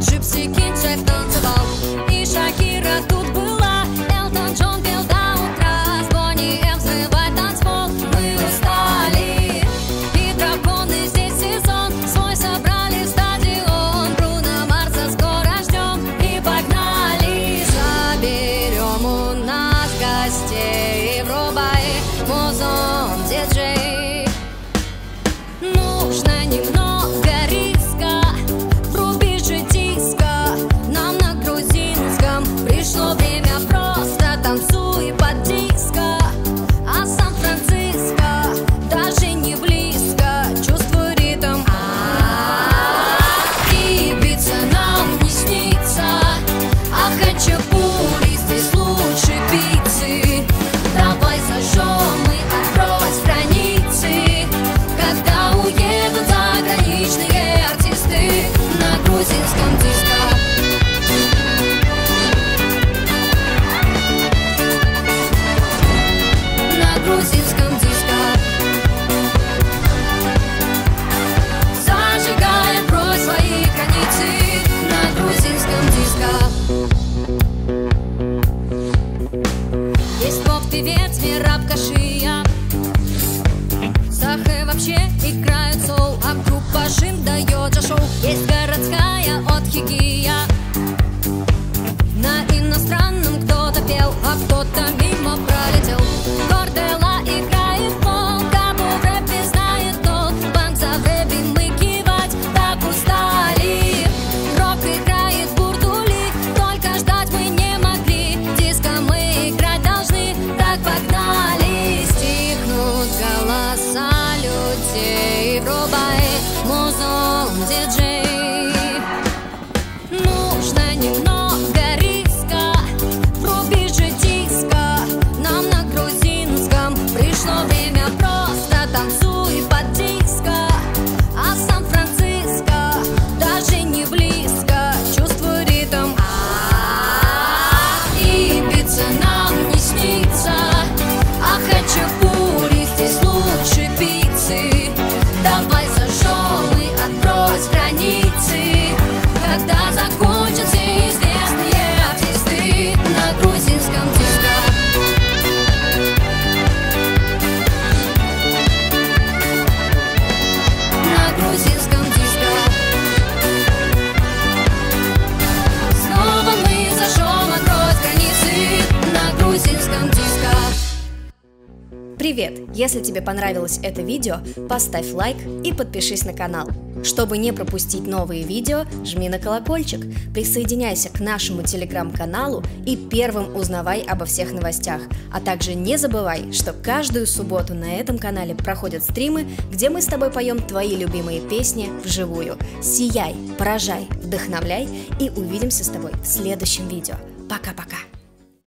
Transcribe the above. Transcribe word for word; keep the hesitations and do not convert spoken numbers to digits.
Джипси Кинчев танцевал, и Шакира тут была. Элтон Джон пел до утра, с Бонни Эм взрывает танцпол. Мы устали, и драконы здесь сезон свой собрали в стадион. Бруно Марса скоро ждем и погнали. Заберем у нас гостей, врубай музон, диджей. Нужно немного риска, вруби же диско. Нам на грузинском пришло время, просто танцуй под диско. А Сан-Франциско даже не близко, чувствуй ритм. Ибица нам не снится, а хачапури здесь лучше пиццы. Давай зажжем и отбрось границы, когда уедут заграничные артисты на грузинском диско. На грузинском диско. Зажигай, отбрось свои границы на грузинском диско. Есть поп-певец Мераб Кашия, Сахэ вообще играют соул, а группа Жим дает же шоу. Есть городская от Хигия, на иностранном кто-то пел, а кто-то мимо пролетел. Кордела играет пол, Кабу в рэпе знает тот. Банк за вэби мы кивать так устали. Рок играет бурдули, только ждать мы не могли. Диско мы играть должны, так погнали. Стихнут голоса людей, врубай музон, диджей. Нужно немного риска, вруби же диско. Нам на грузинском пришло время, просто танцуй под диско. А Сан-Франциско даже не близко, чувствуй ритм. Ибица нам не снится, а хачапури здесь лучше пиццы. Давай зажжем и отбрось границы, когда закончатся известные артисты на грузинском диско. На грузинском диско. Снова мы зажжем, отбрось границы на грузинском диско. Привет! Если тебе понравилось это видео, поставь лайк и подпишись на канал. Чтобы не пропустить новые видео, жми на колокольчик, присоединяйся к нашему телеграм-каналу и первым узнавай обо всех новостях. А также не забывай, что каждую субботу на этом канале проходят стримы, где мы с тобой поем твои любимые песни вживую. Сияй, поражай, вдохновляй и увидимся с тобой в следующем видео. Пока-пока!